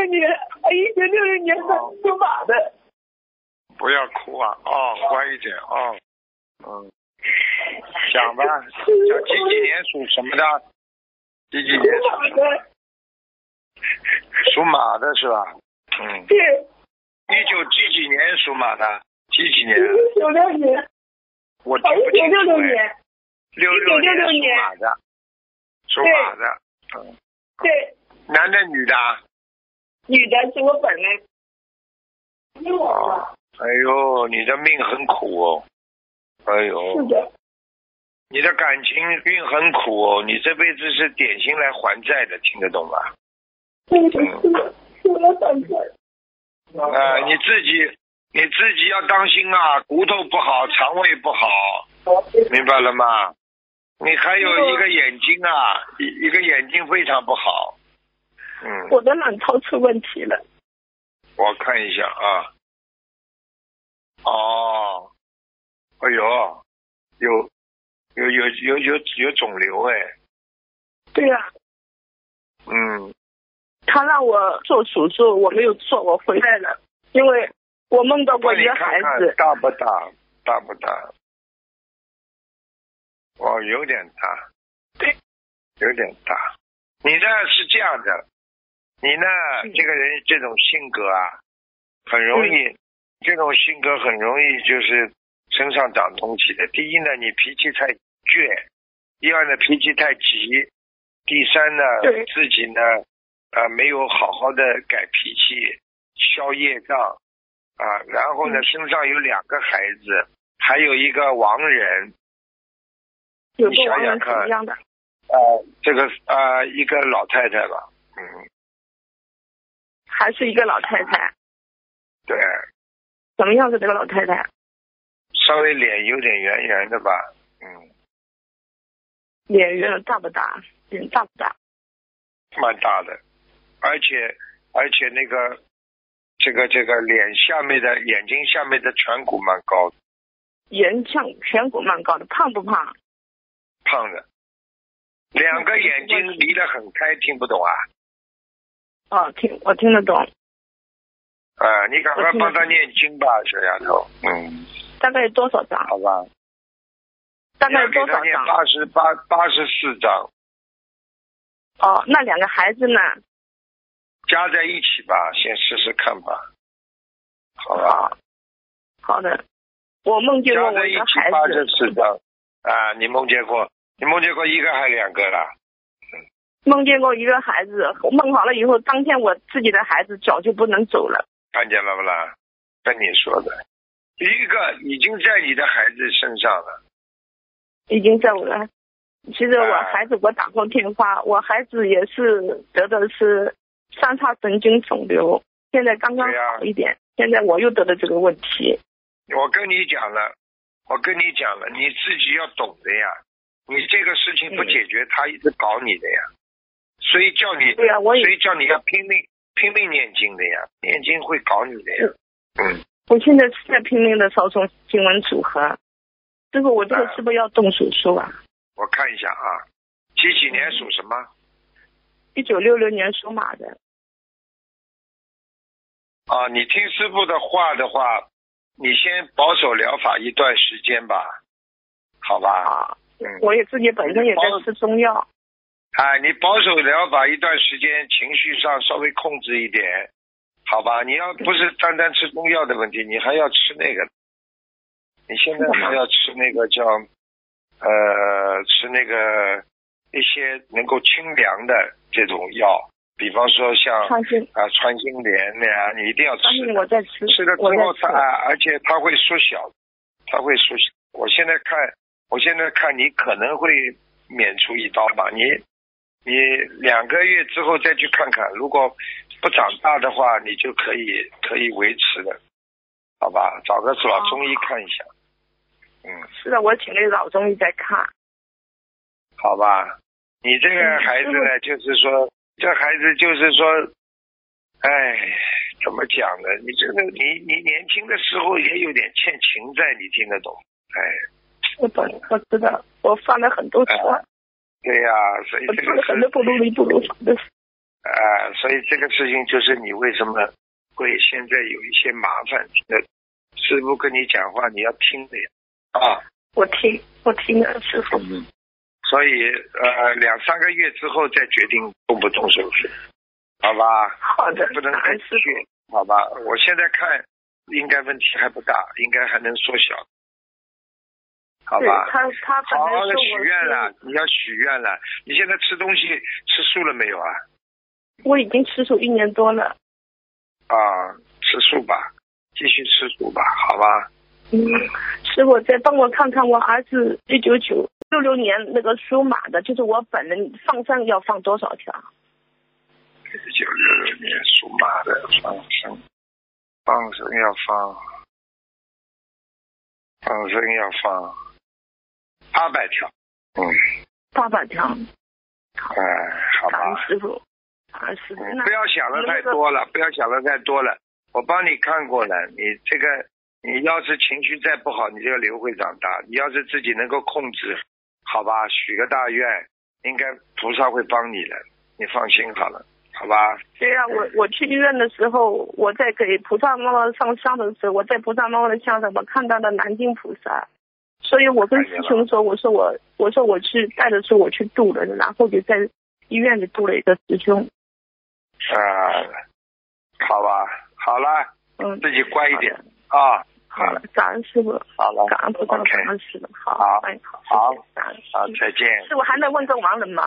年，1966年属马的。 不要哭啊！哦，乖一点哦。讲吧，讲几年属什么的？几年属什么？属马的是吧？ 对。 19几年属马的？几年 ？1966年。 我听不清楚。 1966年。 66年属马的。属马的。 对。 男的女的？ 女的，是我本人。 哎呦，你的命很苦哦。哎呦。 是的。 你的感情运很苦哦，你这辈子是点心来还债的，听得懂吗？ 是我还债。 你自己要当心啊，骨头不好，肠胃不好，明白了吗？你还有一个眼睛啊，一个眼睛非常不好。 我的卵巢出问题了。 我看一下啊。哦，哎呦，有肿瘤哎。 对呀。他让我做手术，我没有做，我回来了，因为我梦到过一个孩子。 大不大？大不大？哦，有点大。 对。 有点大。你呢是这样的，你呢这个人这种性格啊，很容易，这种性格很容易就是身上长东西的。第一呢，你脾气太倔；第二呢，脾气太急；第三呢，自己呢没有好好的改脾气、消业障啊。然后呢，身上有2个孩子，还有一个亡人。 有个亡人什么样的？ 这个一个老太太吧。 还是一个老太太。 对。 怎么样的这个老太太？ 稍微脸有点圆圆的吧。 脸圆大不大？脸大不大？ 蛮大的，而且那个这个脸下面的眼睛下面的颧骨蛮高的。颧骨蛮高的，胖不胖？胖的。2个眼睛离得很开，听不懂啊？ 我听得懂。 你赶快帮他念经吧，小丫头。 大概有多少张？ 好吧。 大概有多少张 ？84张。 那2个孩子呢？ 加在一起吧，先试试看吧。好吧。 好的。我梦见过我一个孩子。 加在一起84张。你梦见过一个还2个了？ 梦见过一个孩子，梦好了以后，当天我自己的孩子脚就不能走了。 看见了不啦？跟你说的，一个已经在你的孩子身上了。 已经在我的。其实我孩子我打过电话，我孩子也是得的是3叉神经肿瘤，现在刚刚好一点，现在我又得的这个问题。 我跟你讲了，你自己要懂的呀。你这个事情不解决，他一直搞你的呀。所以叫你，所以叫你要拼命念经的呀，念经会搞你的呀。 我现在是在拼命的烧送经文组合。师傅，我这个是不是要动手术啊？ 我看一下啊，几年属什么 ？1966年属马的。 你听师傅的话，你先保守疗法一段时间吧，好吧？ 我也自己本身也在吃中药。 你保守疗法一段时间，情绪上稍微控制一点，好吧？你要不是单单吃中药的问题，你还要吃那个。你现在还要吃那个叫吃那个一些能够清凉的这种药，比方说像穿心莲那样，你一定要吃。 我在吃。 吃了之后而且它会缩小，我现在看你可能会免除一刀吧，你2个月之后再去看看，如果不长大的话，你就可以维持的，好吧？找个老中医看一下。 是的，我请那个老中医在看。 好吧，你这个孩子呢，就是说，怎么讲呢？你这个你年轻的时候也有点欠情债，你听得懂？ 我懂，我知道，我犯了很多错。 对呀，所以我做了很多不如理不如法的事。 所以这个事情就是你为什么会现在有一些麻烦。师父跟你讲话你要听的呀。 我听了师父。 所以2-3个月之后再决定动不动手术，好吧？ 好的， 不能太确，好吧？我现在看应该问题还不大，应该还能缩小，好吧？ 他好好的许愿了，你要许愿了。你现在吃东西吃素了没有啊？ 我已经吃素1年多了。 吃素吧，继续吃素吧，好吧？ 师父再帮我看看我儿子1966年那个属马的，就是我本人放生要放多少条 ？1966年属马的放生要放800条。 800条。 好吧。 师父。 不要想的太多了，不要想的太多了。我帮你看过了，你要是情绪再不好，你这个瘤会长大。你要是自己能够控制，好吧，许个大愿，应该菩萨会帮你的，你放心好了，好吧？ 对啊，我去医院的时候，我在给菩萨妈妈上香的时候，我在菩萨妈妈的像上我看到了南京菩萨，所以我跟师兄说，我说我去带着说我去度了，然后就在医院里度了一个师兄。 好吧，好了，自己乖一点啊。 好了，感恩师傅。 好了， 感恩菩萨，感恩师傅。好， 好， 再见。 师傅还能问个亡人吗？